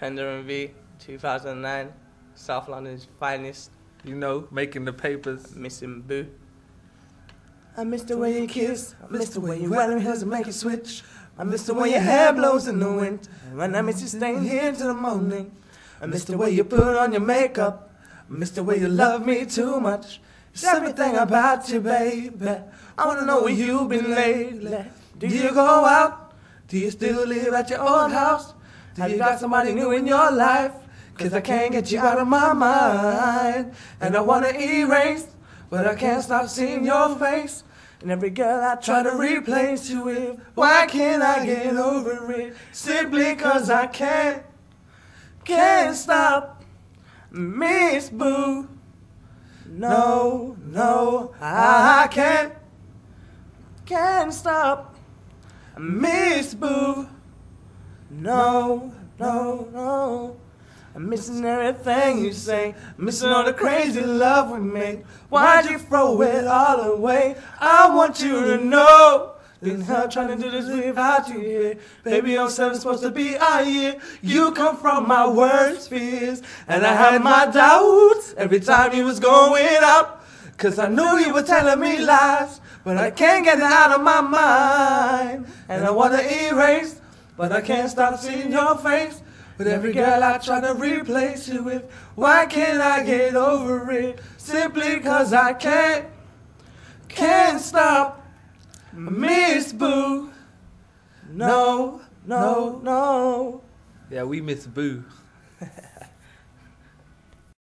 Pender and V, 2009, South London's finest. You know, making the papers. Missing Boo. I miss the way you kiss, I miss the way you wear them heels and make it switch. I miss the way your hair blows in the wind, and I miss you staying here till the morning. I miss the way you put on your makeup, I miss the way you love me too much. It's everything about you, baby. I wanna know where you've been lately. Do you go out? Do you still live at your old house? Have you got somebody new in your life? 'Cause I can't get you out of my mind, and I wanna erase, but I can't stop seeing your face. And every girl I try to replace you with, why can't I get over it? Simply 'cause I can't stop, Miss Boo. No, I can't stop, Miss Boo. No. I'm missing everything you say, missing all the crazy love we made. Why'd you throw it all away? I want you to know, been hell trying to do this without you here. Baby, I'm supposed to be our year. You come from my worst fears, and I had my doubts every time you was going out. 'Cause I knew you were telling me lies, but I can't get it out of my mind. And I wanna erase, but I can't stop seeing your face. With every girl I try to replace you with, why can't I get over it? Simply 'cause I can't stop, Miss Boo. No. Yeah, we miss Boo.